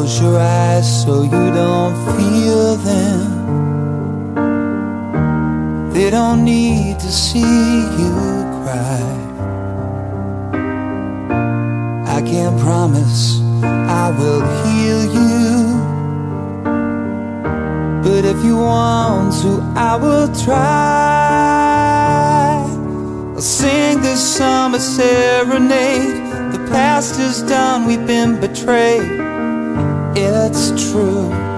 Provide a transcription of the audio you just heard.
Close your eyes so you don't feel them. They don't need to see you cry. I can't promise I will heal you, but if you want to, I will try. I'll sing this summer serenade. The past is done, we've been betrayed. It's true.